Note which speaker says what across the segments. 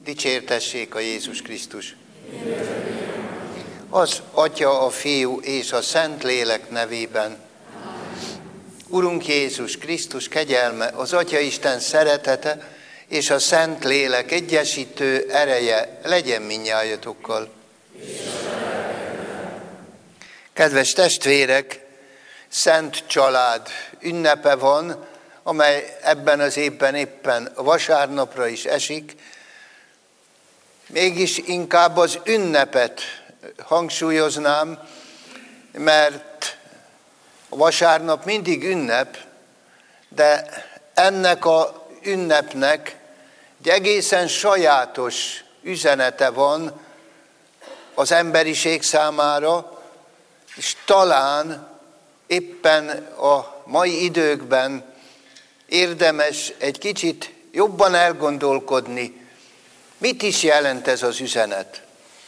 Speaker 1: Dicsértessék a Jézus Krisztus! Az Atya, a Fiú és a Szentlélek nevében. Urunk Jézus Krisztus kegyelme, az Atya Isten szeretete és a Szentlélek egyesítő ereje legyen mindnyájatokkal. Kedves testvérek, Szent Család ünnepe van, amely ebben az évben éppen vasárnapra is esik. Mégis inkább az ünnepet hangsúlyoznám, mert a vasárnap mindig ünnep, de ennek a ünnepnek egy egészen sajátos üzenete van az emberiség számára, és talán éppen a mai időkben érdemes egy kicsit jobban elgondolkodni, mit is jelent ez az üzenet.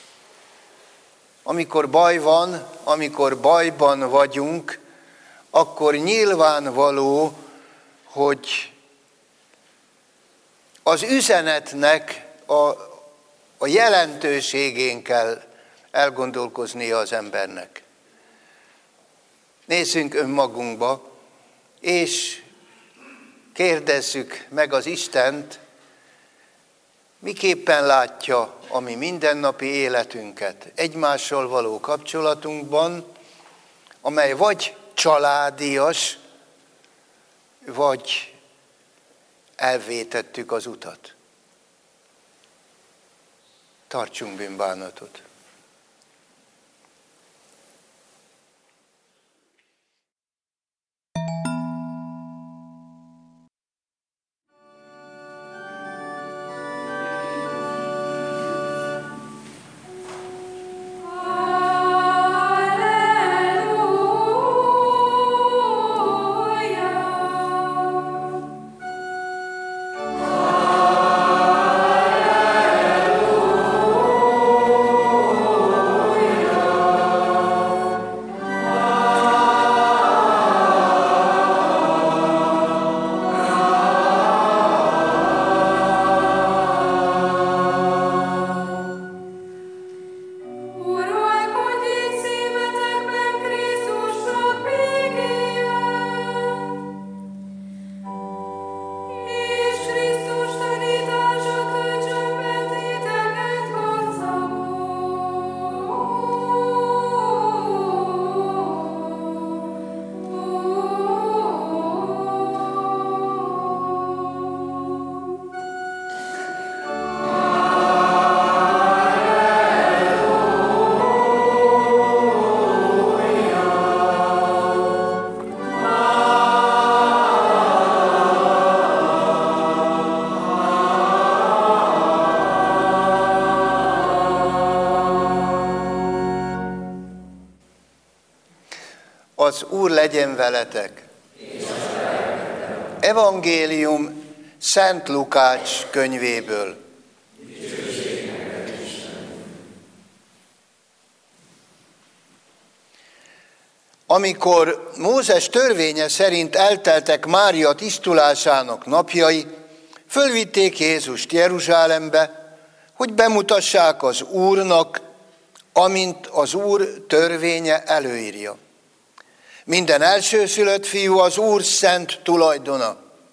Speaker 1: Amikor baj van, amikor bajban vagyunk, akkor nyilvánvaló, hogy az üzenetnek a jelentőségén kell elgondolkoznia az embernek. Nézzünk önmagunkba, és kérdezzük meg az Istent, miképpen látja a mi mindennapi életünket egymással való kapcsolatunkban, amely vagy családias, vagy elvétettük az utat. Tartsunk bűnbánatot. Az Úr legyen veletek! Evangélium Szent Lukács könyvéből. Amikor Mózes törvénye szerint elteltek Mária tisztulásának napjai, fölvitték Jézust Jeruzsálembe, hogy bemutassák az Úrnak, amint az Úr törvénye előírja. Minden elsőszülött fiú az Úr szent tulajdona.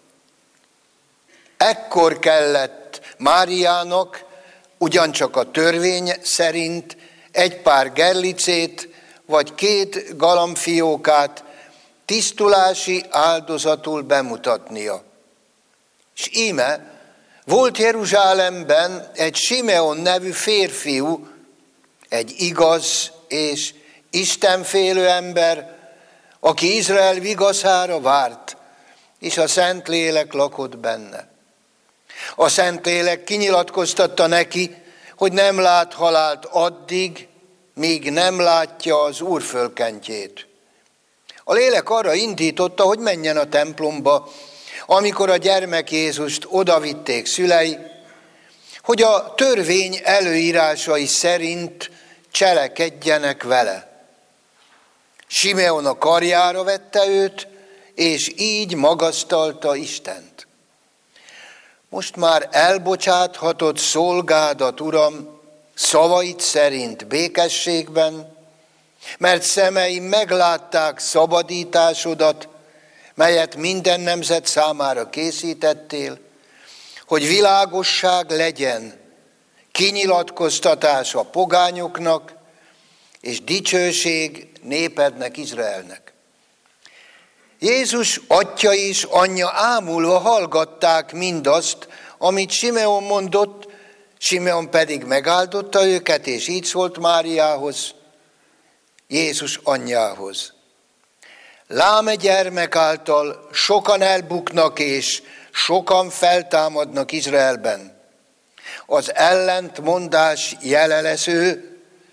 Speaker 1: Ekkor kellett Máriának ugyancsak a törvény szerint egy pár gerlicét vagy 2 galambfiókát tisztulási áldozatul bemutatnia. És íme volt Jeruzsálemben egy Simeon nevű férfiú, egy igaz és istenfélő ember, aki Izrael vigaszára várt, és a Szentlélek lakott benne. A Szentlélek kinyilatkoztatta neki, hogy nem lát halált addig, míg nem látja az Úr fölkentjét. A lélek arra indította, hogy menjen a templomba, amikor a gyermek Jézust odavitték szülei, hogy a törvény előírásai szerint cselekedjenek vele. Simeon a karjára vette őt, és így magasztalta Istent. most már elbocsáthatod szolgádat, Uram, szavaid szerint békességben, mert szemeim meglátták szabadításodat, melyet minden nemzet számára készítettél, hogy világosság legyen, kinyilatkoztatás a pogányoknak, és dicsőség népednek, Izraelnek. Jézus atya és anyja ámulva hallgatták mindazt, amit Simeon mondott, Simeon pedig megáldotta őket, és így szólt Máriához, Jézus anyjához. Lám gyermek által sokan elbuknak, és sokan feltámadnak Izraelben. Az ellentmondás jele lesz ő,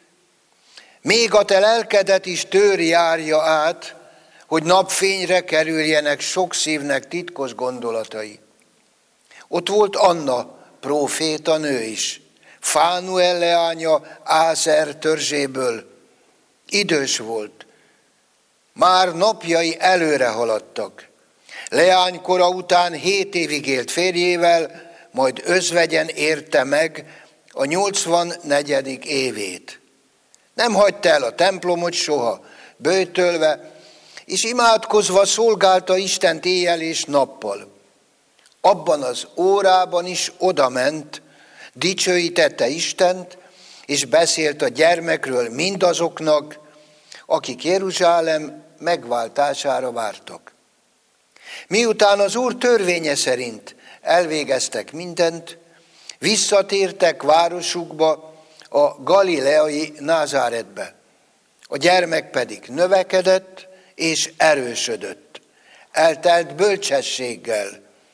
Speaker 1: még a te lelkedet is tőr járja át, hogy napfényre kerüljenek sok szívnek titkos gondolatai. Ott volt Anna, próféta nő is, Fánuel leánya Ászer törzséből. Idős volt, már napjai előre haladtak. Leánykora után 7 évig élt férjével, majd özvegyen érte meg a 84. évét. Nem hagyta el a templomot soha, böjtölve, és imádkozva szolgálta Istent éjjel és nappal. Abban az órában is odament, dicsőítette Istent, és beszélt a gyermekről mindazoknak, akik Jeruzsálem megváltására vártak. Miután az Úr törvénye szerint elvégeztek mindent, visszatértek városukba, a galileai Názáretbe. A gyermek pedig növekedett és erősödött, eltelt bölcsességgel,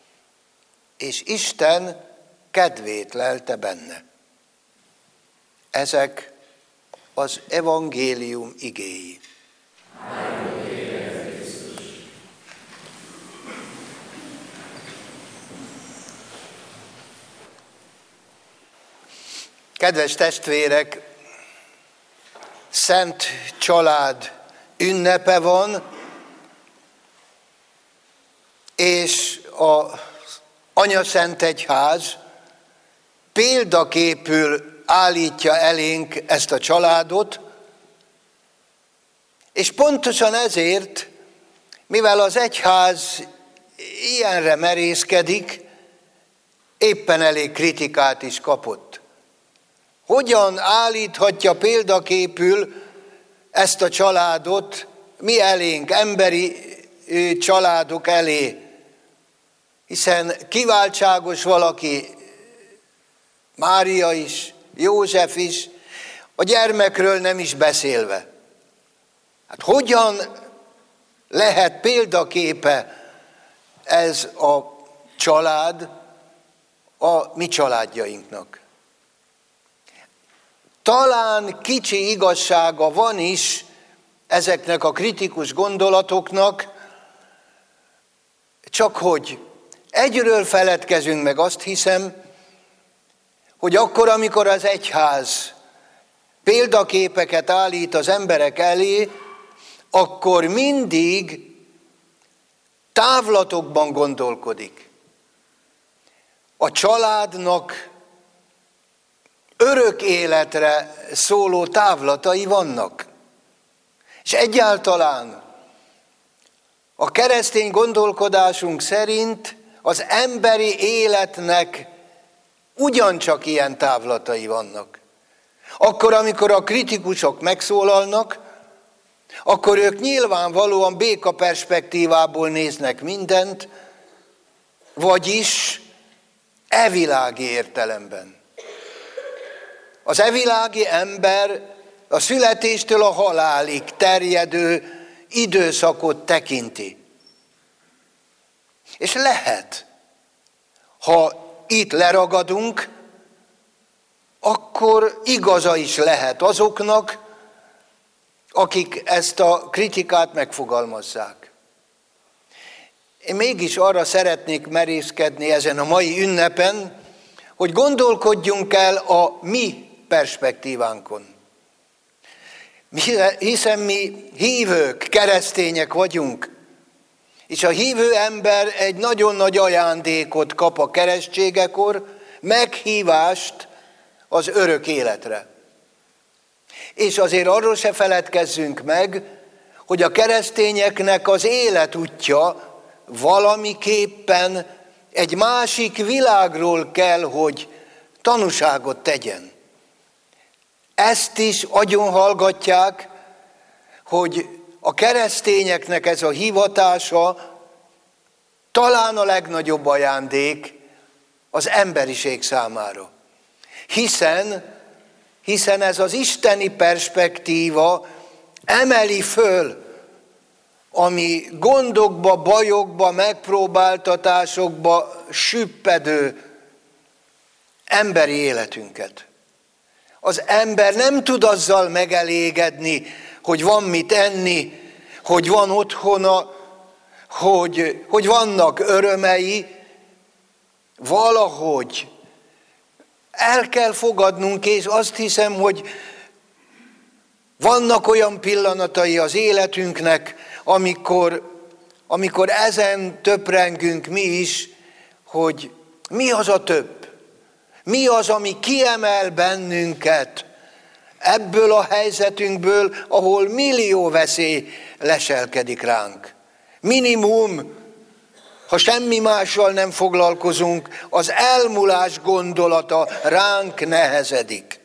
Speaker 1: és Isten kedvét lelte benne. Ezek az evangélium igéi. Kedves testvérek, Szent Család ünnepe van, és az Anyaszentegyház példaképül állítja elénk ezt a családot, és pontosan ezért, mivel az egyház ilyenre merészkedik, éppen elég kritikát is kapott. Hogyan állíthatja példaképül ezt a családot mi elénk, emberi családok elé, hiszen kiváltságos valaki, Mária is, József is, a gyermekről nem is beszélve. Hát hogyan lehet példaképe ez a család a mi családjainknak? Talán kicsi igazsága van is ezeknek a kritikus gondolatoknak, csak hogy egyről feledkezünk meg, azt hiszem, hogy akkor, amikor az egyház példaképeket állít az emberek elé, akkor mindig távlatokban gondolkodik. A családnak örök életre szóló távlatai vannak. És egyáltalán a keresztény gondolkodásunk szerint az emberi életnek ugyancsak ilyen távlatai vannak. Akkor, amikor a kritikusok megszólalnak, akkor ők nyilvánvalóan béka perspektívából néznek mindent, vagyis evilági értelemben. Az evilági ember a születéstől a halálig terjedő időszakot tekinti. És lehet, ha itt leragadunk, akkor igaza is lehet azoknak, akik ezt a kritikát megfogalmazzák. Én mégis arra szeretnék merészkedni ezen a mai ünnepen, hogy gondolkodjunk el a mi perspektívánkon. Hiszen mi hívők, keresztények vagyunk, És a hívő ember egy nagyon nagy ajándékot kap a keresztségekor, meghívást az örök életre. És azért arról se feledkezzünk meg, hogy a keresztényeknek az életútja valamiképpen egy másik világról kell, hogy tanúságot tegyen. Ezt is agyon hallgatják, hogy a keresztényeknek ez a hivatása talán a legnagyobb ajándék az emberiség számára. Hiszen ez az isteni perspektíva emeli föl a mi gondokba, bajokba, megpróbáltatásokba süppedő emberi életünket. Az ember nem tud azzal megelégedni, hogy van mit enni, hogy van otthona, hogy vannak örömei, valahogy el kell fogadnunk, és azt hiszem, hogy vannak olyan pillanatai az életünknek, amikor ezen töprengünk mi is, hogy mi az a több, mi az, ami kiemel bennünket ebből a helyzetünkből, ahol millió veszély leselkedik ránk. Minimum, ha semmi mással nem foglalkozunk, az elmúlás gondolata ránk nehezedik.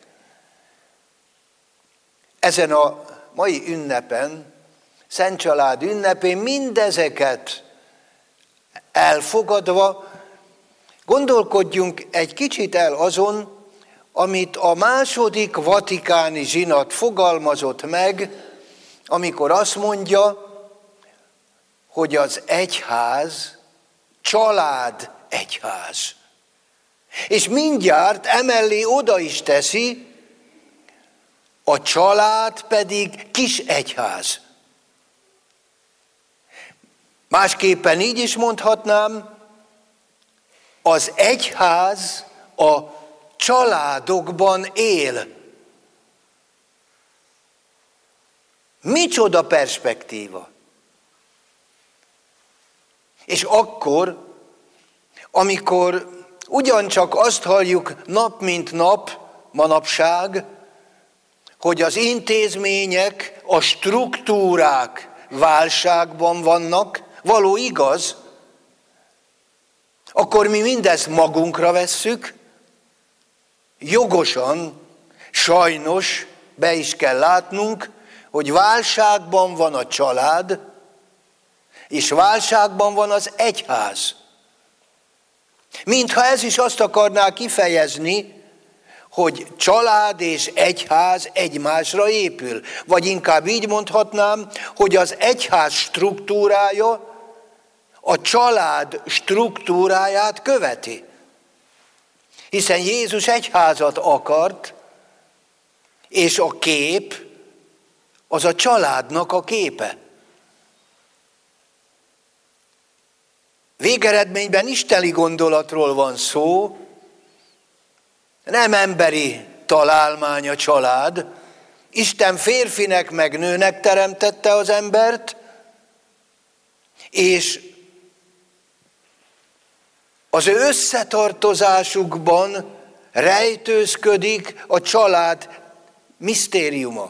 Speaker 1: Ezen a mai ünnepen, Szent Család ünnepén mindezeket elfogadva, gondolkodjunk egy kicsit el azon, amit a második vatikáni zsinat fogalmazott meg, amikor azt mondja, hogy az egyház család egyház. És mindjárt emellé oda is teszi, a család pedig kis egyház. Másképpen így is mondhatnám, az egyház a családokban él. Micsoda perspektíva! És akkor, amikor ugyancsak azt halljuk nap mint nap, manapság, hogy az intézmények, a struktúrák válságban vannak, való igaz, akkor mi mindezt magunkra vesszük, jogosan, sajnos be is kell látnunk, hogy válságban van a család, és válságban van az egyház. Mintha ez is azt akarná kifejezni, hogy család és egyház egymásra épül. Vagy inkább így mondhatnám, hogy az egyház struktúrája a család struktúráját követi. Hiszen Jézus egyházat akart, és a kép az a családnak a képe. Végeredményben isteni gondolatról van szó, nem emberi találmány a család. Isten férfinek meg nőnek teremtette az embert, és az ő összetartozásukban rejtőzködik a család misztériuma.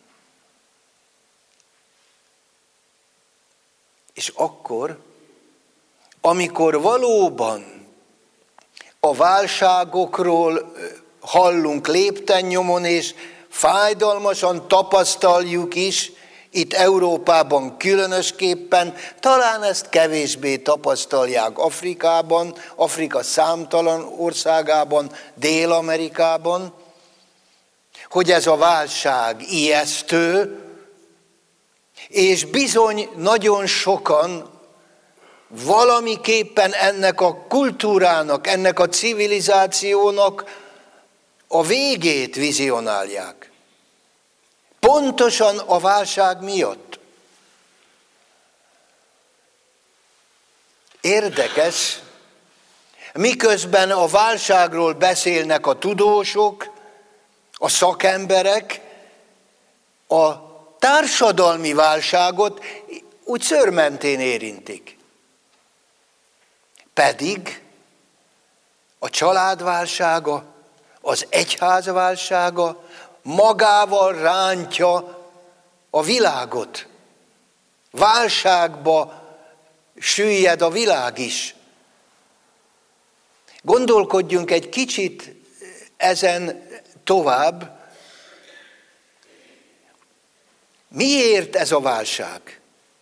Speaker 1: És akkor, amikor valóban a válságokról hallunk lépten-nyomon, és fájdalmasan tapasztaljuk is, itt Európában különösképpen, talán ezt kevésbé tapasztalják Afrikában, Afrika számtalan országában, Dél-Amerikában, hogy ez a válság ijesztő, és bizony nagyon sokan valamiképpen ennek a kultúrának, ennek a civilizációnak a végét vizionálják. Pontosan a válság miatt. Érdekes, miközben a válságról beszélnek a tudósok, a szakemberek, a társadalmi válságot úgy szőrmentén érintik. pedig a család válsága, az egyház válsága magával rántja a világot. Válságba süllyed a világ is. Gondolkodjunk egy kicsit ezen tovább. Miért ez a válság?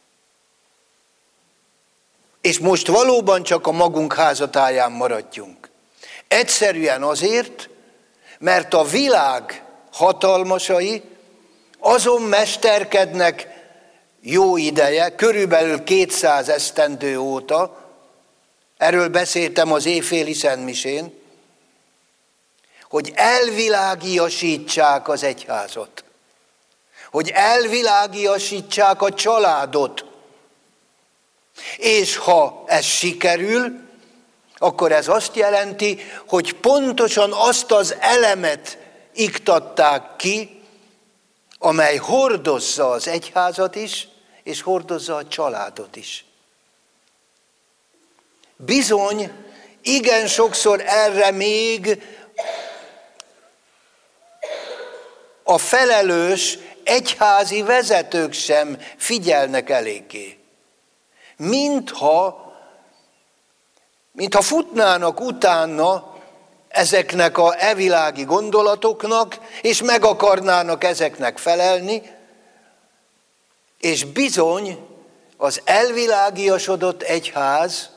Speaker 1: És most valóban csak a magunk házatáján maradjunk. Egyszerűen azért, mert a világ hatalmasai azon mesterkednek jó ideje, körülbelül 200 esztendő óta, erről beszéltem az éjféli szentmisén, hogy elvilágiasítsák az egyházat, hogy elvilágiasítsák a családot. És ha ez sikerül, akkor ez azt jelenti, hogy pontosan azt az elemet iktatták ki, amely hordozza az egyházat is, és hordozza a családot is. Bizony, igen sokszor erre még a felelős egyházi vezetők sem figyelnek eléggé. Mintha futnának utána ezeknek a evilági gondolatoknak, és meg akarnának ezeknek felelni, és bizony az elvilágiasodott egyház,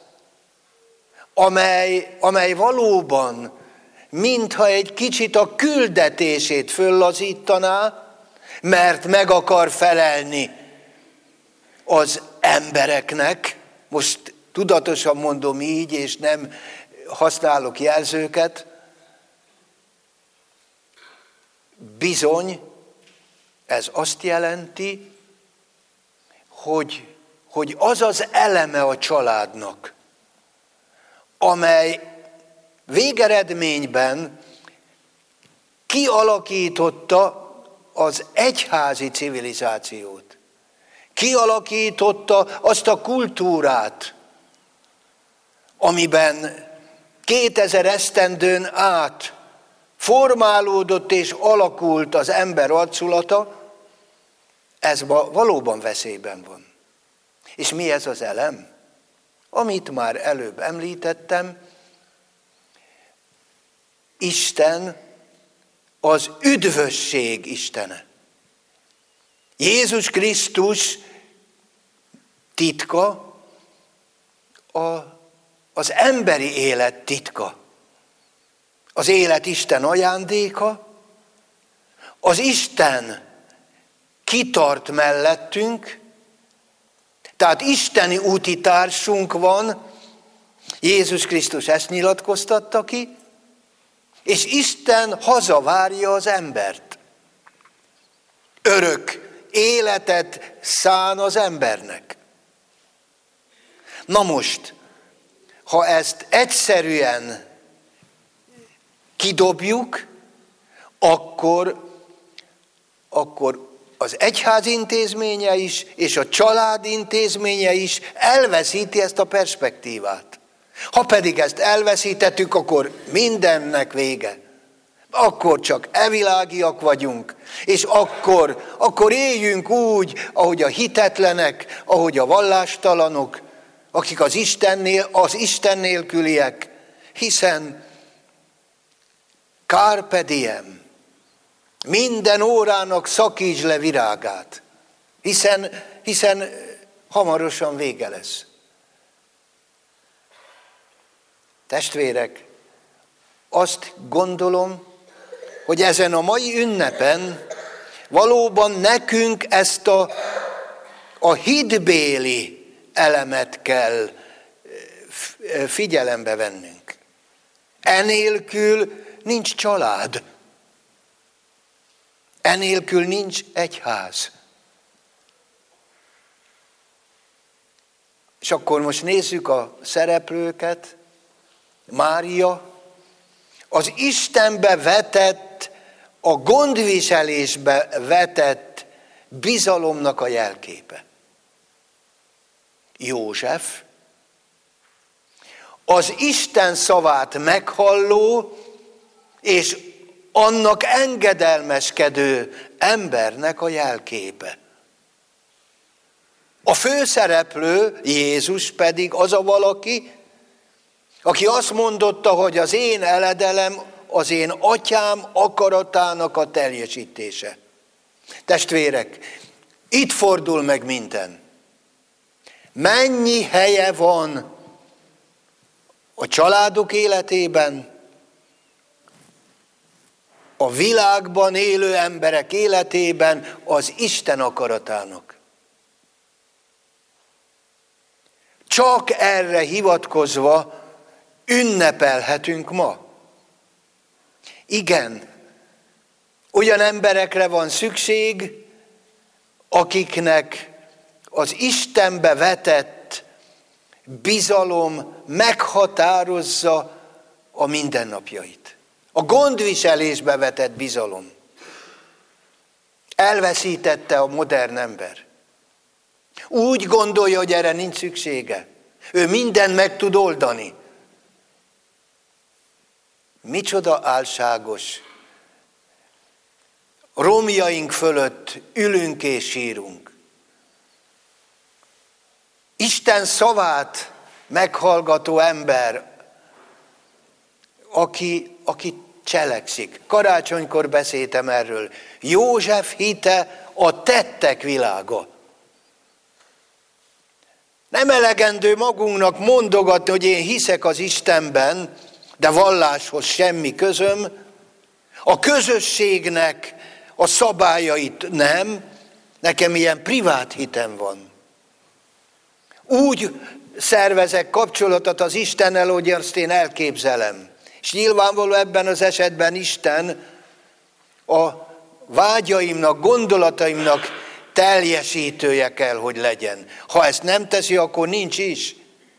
Speaker 1: amely valóban mintha egy kicsit a küldetését föllazítaná, mert meg akar felelni az embereknek, most tudatosan mondom így, és nem használok jelzőket, bizony ez azt jelenti, hogy az az eleme a családnak, amely végeredményben kialakította az egyházi civilizációt, kialakította azt a kultúrát, amiben 2000 esztendőn át formálódott és alakult az ember arculata, ez valóban veszélyben van. És mi ez az elem? Amit már előbb említettem, Isten az üdvösség Istene. Jézus Krisztus titka az emberi élet titka. Az élet Isten ajándéka, az Isten kitart mellettünk, tehát isteni útitársunk van, Jézus Krisztus ezt nyilatkoztatta ki, és Isten hazavárja az embert. Örök életet szán az embernek. Na most, ha ezt egyszerűen kidobjuk, akkor az egyház intézménye is, és a család intézménye is elveszíti ezt a perspektívát. Ha pedig ezt elveszítettük, akkor mindennek vége. Akkor csak evilágiak vagyunk, és akkor éljünk úgy, ahogy a hitetlenek, ahogy a vallástalanok, akik az Isten nélküliek, hiszen carpe diem, minden órának szakítsd le virágát, hiszen hamarosan vége lesz. Testvérek, azt gondolom, hogy ezen a mai ünnepen valóban nekünk ezt a hitbéli elemet kell figyelembe vennünk. Enélkül nincs család. Enélkül nincs egyház. És akkor most nézzük a szereplőket. Mária az Istenbe vetett, a gondviselésbe vetett bizalomnak a jelképe. József az Isten szavát meghalló és annak engedelmeskedő embernek a jelképe. A főszereplő, Jézus pedig az a valaki, aki azt mondotta, hogy az én eledelem az én atyám akaratának a teljesítése. Testvérek, itt fordul meg minden. Mennyi helye van a családok életében, a világban élő emberek életében az Isten akaratának. Csak erre hivatkozva ünnepelhetünk ma. Igen, olyan emberekre van szükség, akiknek az Istenbe vetett bizalom meghatározza a mindennapjait. A gondviselésbe vetett bizalom. Elveszítette a modern ember. Úgy gondolja, hogy erre nincs szüksége. Ő mindent meg tud oldani. Micsoda álságos. Romjaink fölött ülünk és sírunk. Isten szavát meghallgató ember, aki cselekszik. Karácsonykor beszéltem erről. József hite a tettek világa. Nem elegendő magunknak mondogatni, hogy én hiszek az Istenben, de valláshoz semmi közöm. A közösségnek a szabályait nem, nekem ilyen privát hitem van. Úgy szervezek kapcsolatot az Istennel, hogy azt én elképzelem. És nyilvánvaló ebben az esetben Isten a vágyaimnak, gondolataimnak teljesítője kell, hogy legyen. Ha ezt nem teszi, akkor nincs is.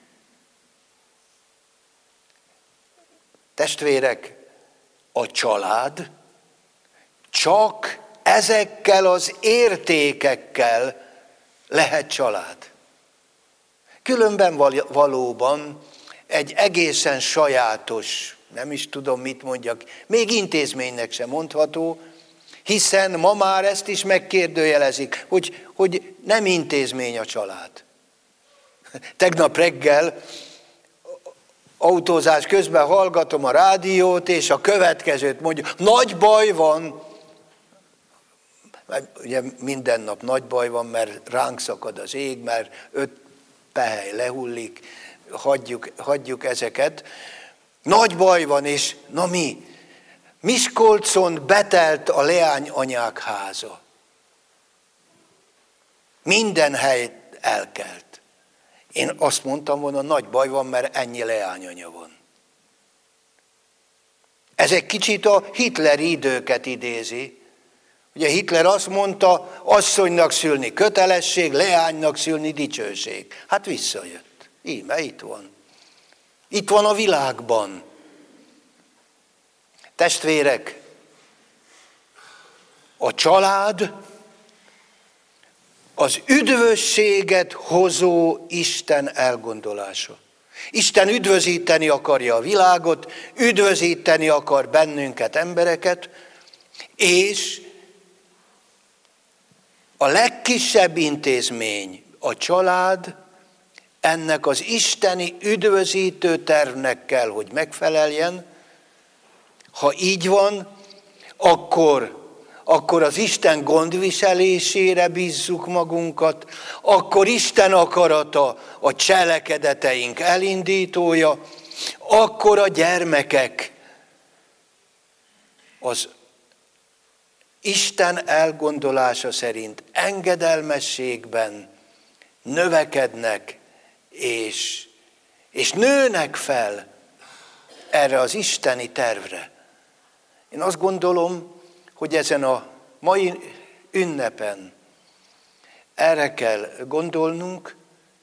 Speaker 1: Testvérek, a család csak ezekkel az értékekkel lehet család. Különben valóban egy egészen sajátos, nem is tudom mit mondjak, még intézménynek sem mondható, hiszen ma már ezt is megkérdőjelezik, hogy nem intézmény a család. Tegnap reggel autózás közben hallgatom a rádiót, és a következőt mondja, nagy baj van. Ugye minden nap nagy baj van, mert ránk szakad az ég, mert 5 pehely lehullik, hagyjuk ezeket. Nagy baj van, és na mi? Miskolcon betelt a leányanyák háza. Minden hely elkelt. Én azt mondtam volna, nagy baj van, mert ennyi leányanya van. Ez egy kicsit a hitleri időket idézi. Ugye Hitler azt mondta, asszonynak szülni kötelesség, leánynak szülni dicsőség. Hát visszajött. Íme itt van. Itt van a világban. Testvérek, a család az üdvösséget hozó Isten elgondolása. Isten üdvözíteni akarja a világot, üdvözíteni akar bennünket, embereket, és a legkisebb intézmény, a család, ennek az isteni üdvözítő tervnek kell, hogy megfeleljen. Ha így van, akkor az Isten gondviselésére bízzuk magunkat, akkor Isten akarata a cselekedeteink elindítója, akkor a gyermekek az Isten elgondolása szerint engedelmességben növekednek és nőnek fel erre az isteni tervre. Én azt gondolom, hogy ezen a mai ünnepen erre kell gondolnunk,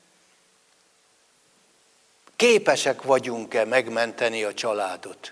Speaker 1: képesek vagyunk-e megmenteni a családot?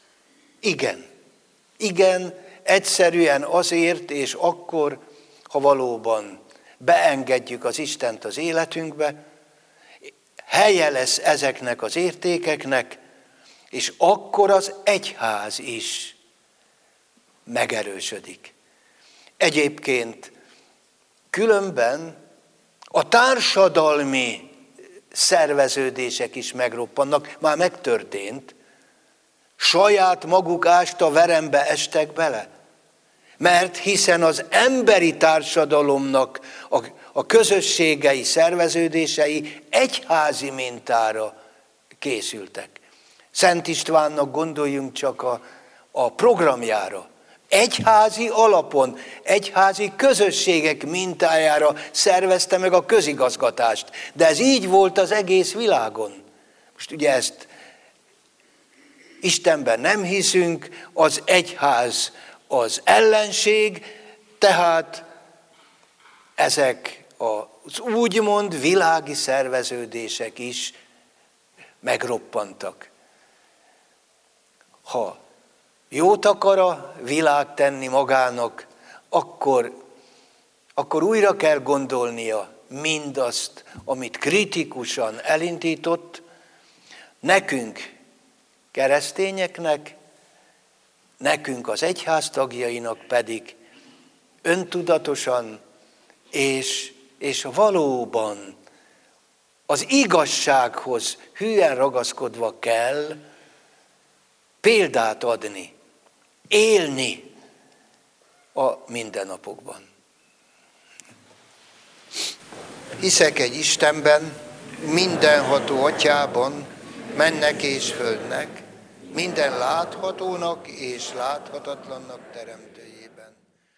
Speaker 1: Igen, egyszerűen azért és akkor, ha valóban beengedjük az Istent az életünkbe. helye lesz ezeknek az értékeknek, és akkor az egyház is megerősödik. Egyébként különben a társadalmi szerveződések is megroppannak, már megtörtént, saját maguk ásta verembe estek bele. Mert hiszen az emberi társadalomnak a közösségei, szerveződései egyházi mintára készültek. Szent Istvánnak gondoljunk csak a programjára. Egyházi alapon, egyházi közösségek mintájára szervezte meg a közigazgatást. De ez így volt az egész világon. Most ugye ezt Istenben nem hiszünk, az egyház az ellenség, tehát ezek az úgymond világi szerveződések is megroppantak. Ha jót akar a világ tenni magának, akkor újra kell gondolnia mindazt, amit kritikusan elindított, nekünk, keresztényeknek, nekünk az egyház tagjainak pedig öntudatosan és valóban az igazsághoz hűen ragaszkodva kell példát adni, élni a mindennapokban. Hiszek egy Istenben, mindenható Atyában, mennek és földnek, minden láthatónak és láthatatlannak teremtőjében.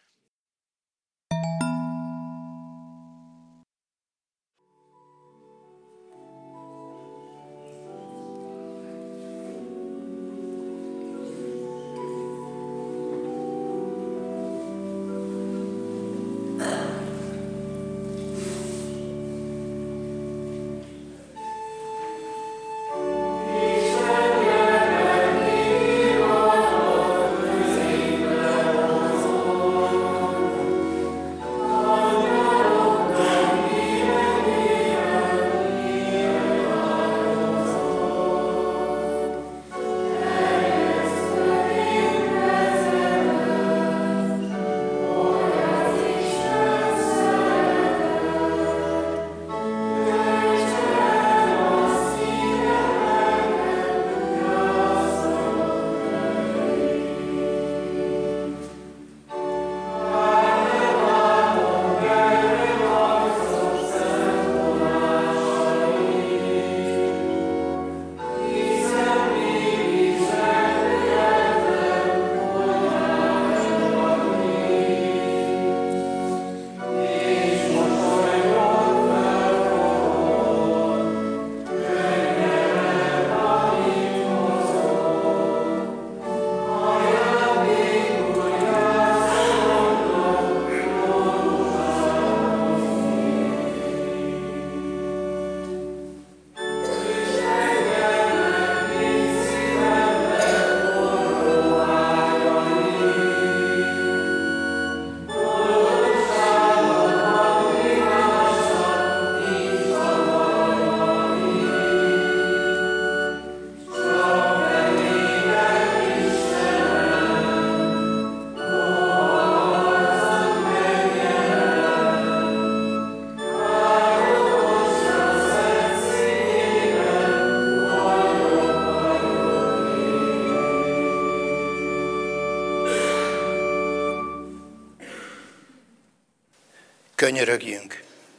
Speaker 1: Könyörögjünk.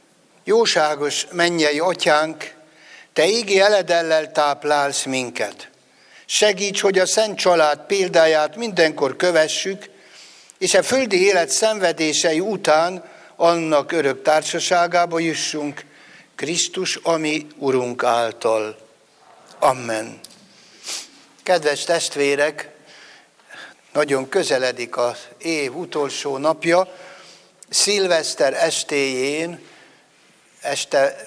Speaker 1: Jóságos mennyei Atyánk, Te ígé eledellel táplálsz minket. Segíts, hogy a Szent Család példáját mindenkor kövessük, és a földi élet szenvedései után annak örök társaságába jussunk, Krisztus, ami Urunk által. Amen. Kedves testvérek, nagyon közeledik az év utolsó napja, szilveszter estéjén, este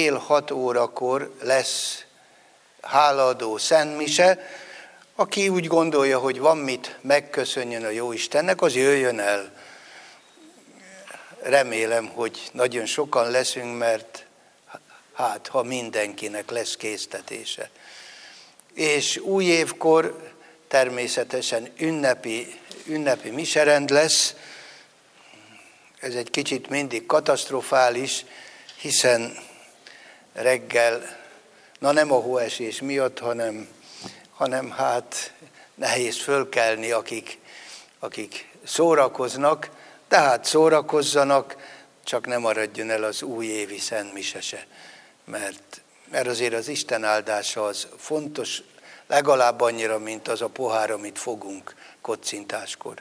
Speaker 1: 5:30 lesz hálaadó szentmise. Aki úgy gondolja, hogy van mit megköszönjön a Jóistennek, az jöjjön el. Remélem, hogy nagyon sokan leszünk, mert hát ha mindenkinek lesz késztetése. És új évkor természetesen ünnepi miserend lesz. Ez egy kicsit mindig katasztrofális, hiszen reggel, nem a hóesés miatt, hanem hát nehéz fölkelni, akik szórakoznak, tehát szórakozzanak, csak nem maradjon el az újévi szentmise se, mert azért az Isten áldása az fontos, legalább annyira, mint az a pohár, amit fogunk kocintáskor.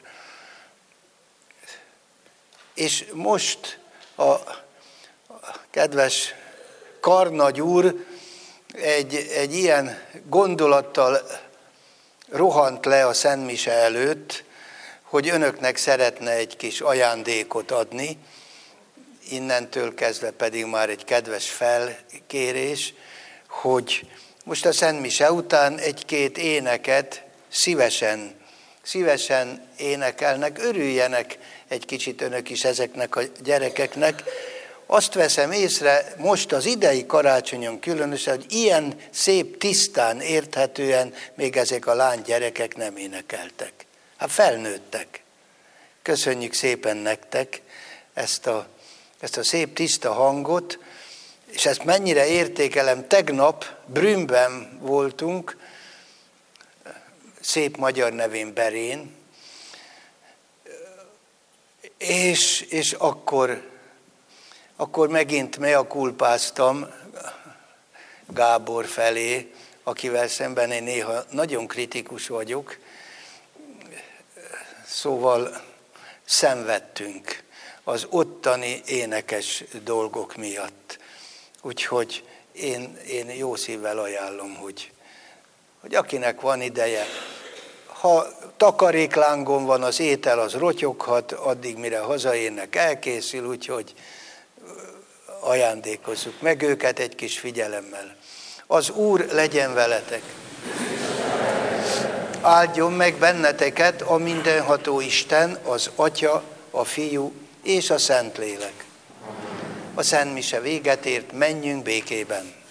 Speaker 1: És most a kedves karnagy úr egy ilyen gondolattal rohant le a szentmise előtt, hogy önöknek szeretne egy kis ajándékot adni, innentől kezdve pedig már egy kedves felkérés, hogy most a szentmise után egy-két éneket szívesen énekelnek, örüljenek egy kicsit önök is ezeknek a gyerekeknek. Azt veszem észre most az idei karácsonyon különösen, hogy ilyen szép, tisztán, érthetően még ezek a lánygyerekek nem énekeltek. Hát felnőttek. Köszönjük szépen nektek ezt a szép, tiszta hangot, és ezt mennyire értékelem. Tegnap Brünnben voltunk, szép magyar nevén Berén, és akkor megint mea culpáztam Gábor felé, akivel szemben én néha nagyon kritikus vagyok, szóval szenvedtünk az ottani énekes dolgok miatt. Úgyhogy én jó szívvel ajánlom, hogy akinek van ideje, ha takaréklángon van az étel, az rotyoghat, addig mire hazaérnek elkészül, úgyhogy ajándékozzuk meg őket egy kis figyelemmel. Az Úr legyen veletek! Áldjon meg benneteket a mindenható Isten, az Atya, a Fiú és a Szentlélek. A szentmise véget ért, menjünk békében!